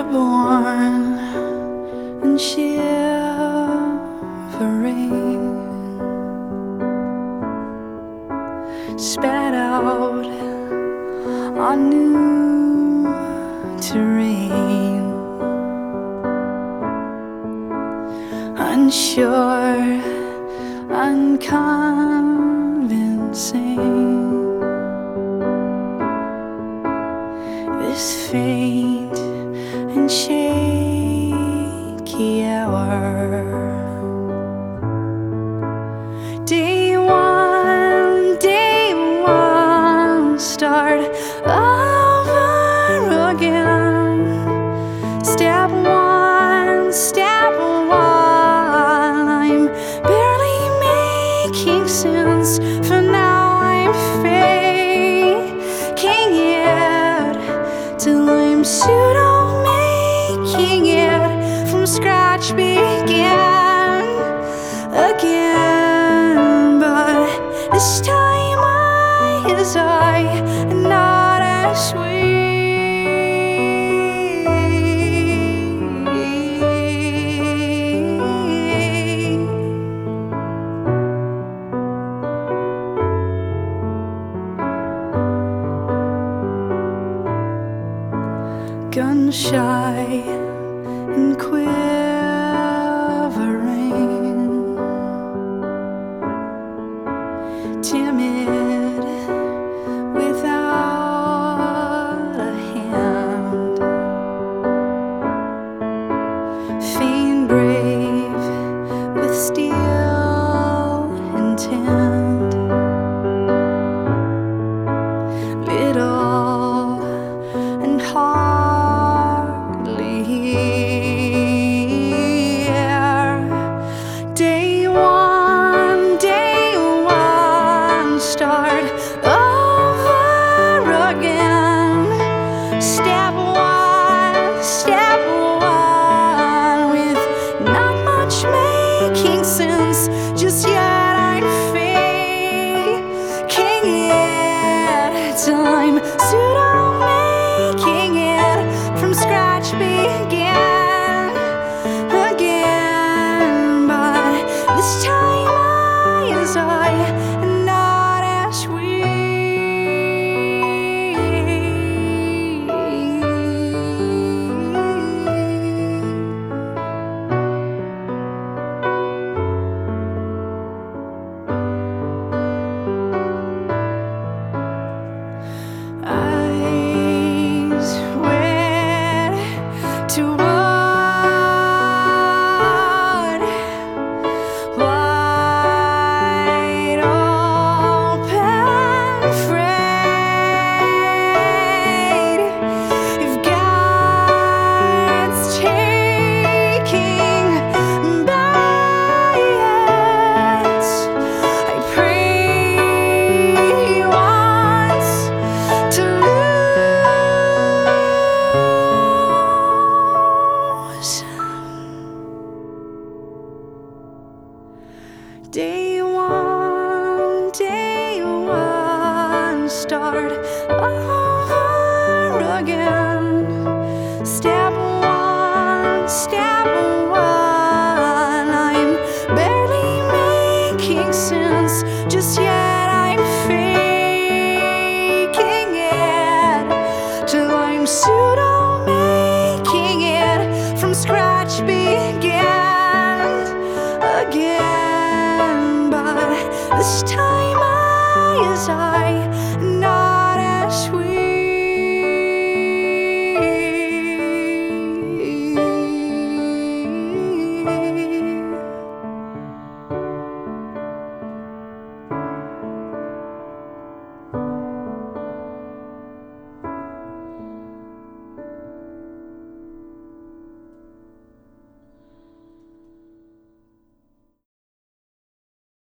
airborne and shivering, spat out on new terrain, unsure, unconvincing. This faint and shaky hour, day one, start over again. Step one, I'm barely making sense. For now I'm faking it till I'm pseudo-making it from scratch begin again. But this time eyes are not as sweet. Gun shy and quivering, timid without a hand, faint brave with steel intent, little and hardly here. Day one, start over again. Step one, with not much making sense just yet. I'm faking it till I'm pseudo-making it from scratch begin again. But this time eyes are not as sweet. Eyes wet to blood, wide open, afraid. If God's taking bites, I pray once to lose. Day one, start over again. Step one, I'm barely making sense just yet. I'm faking it till I'm pseudo-making it from scratch begin again. But this time eyes are